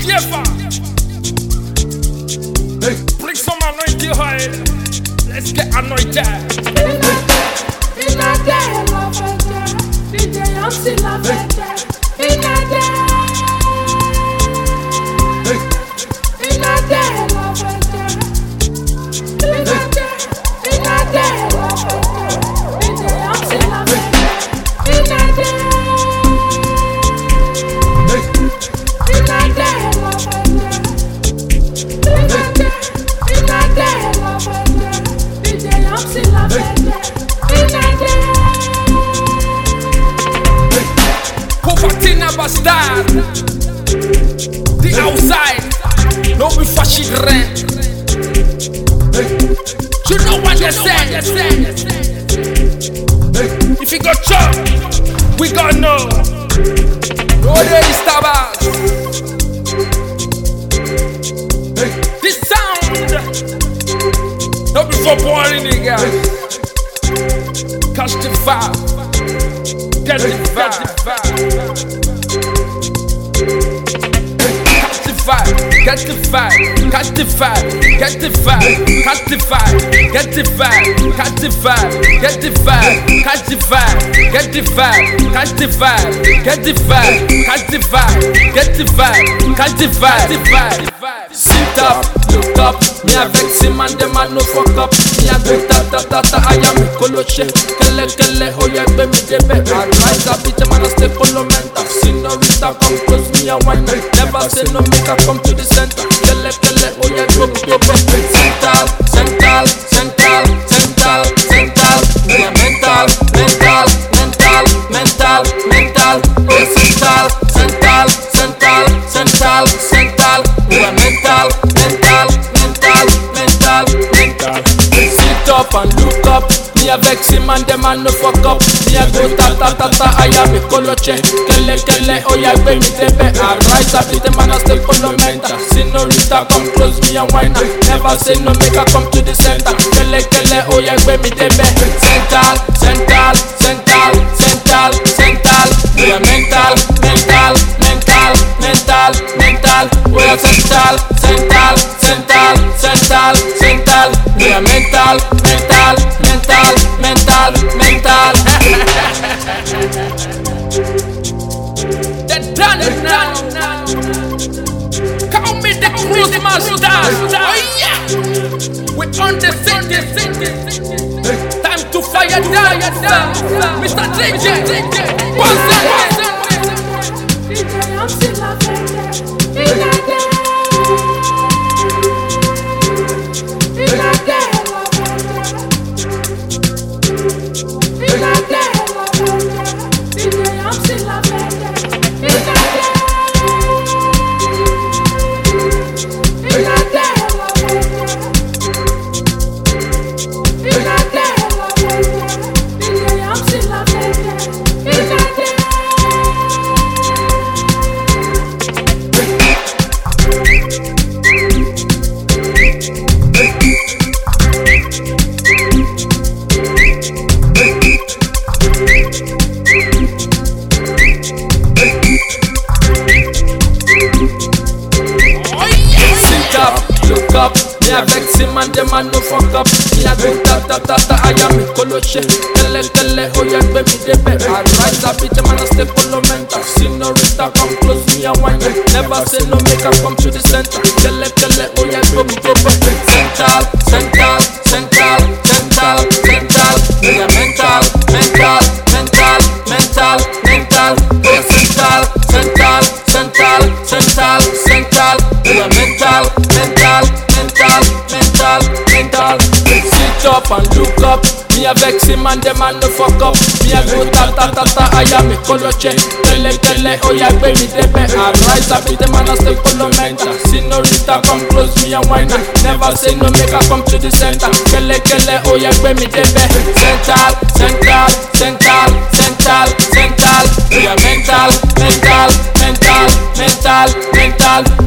Schaefer. Bring some anointing oil. Let's get anointed. Poverty never start. The outside, no be fashion rent. You know what they say. If you got chop, we got no. No there is tabas. This sound, no be for boring nigga. Catch the vibe, get the vibe. Get the vibe, catch the vibe, get the vibe, catch the vibe, get the vibe, catch the vibe, get the vibe, catch the vibe, get the vibe, catch the vibe, get the vibe, catch the vibe, get the vibe, catch the vibe. Sit up, look up, me avec ces man de man no fuck up. Me a go ta I am coloche, kele oh yeah baby debe. I rise up, bitch man a step on the mental. Senorita come close me a wine. Never say no make her come to the center. Kele oh yeah go. Central. Me a mental. Oh central. We are mental. Sit up and look up. Me avec ces man de man no fuck up. Me a go ta I am coloche. Kele oh yeah baby debe. I rise up with the man a step on the mental. Senorita come close me and wine. Never say no make her come to the center. Kele oh yeah baby debe. Central. We are mental. We are central. We are mental. They're done it now. Call me the cruise master. Oh yeah. We on the city. Time to fire down. Mr. DJ. What's it? Look up, me avec ces man de man no fuck up. Me a go ta I am coloche. Kele oh yeah baby debe. I rise up with the man a step on the mental. Senorita come close me and wine. Never say no make her come to the center. Kele oh yeah baby debe. Central. We are mental. We are mental. Sit up and look up. Me avec ces man de man no fuck up. Me a go ta I am coloche. Kele oh yeah baby debe. I rise up with the man a step on the mental. Senorita come close me and wine. Never say no make her come to the center. Kele oh yeah baby debe. Central. We are mental.